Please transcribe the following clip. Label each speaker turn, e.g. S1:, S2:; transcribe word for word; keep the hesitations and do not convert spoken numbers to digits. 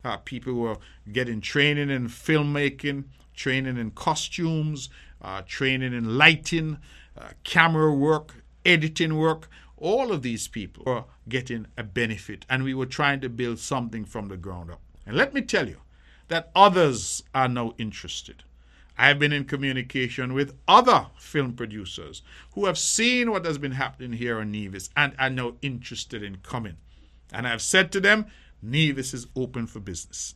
S1: Uh, people who are getting training in filmmaking, training in costumes, uh, training in lighting, uh, camera work, editing work. All of these people are getting a benefit, and we were trying to build something from the ground up. And let me tell you that others are now interested. I've been in communication with other film producers who have seen what has been happening here on Nevis and are now interested in coming. And I've said to them, Nevis is open for business.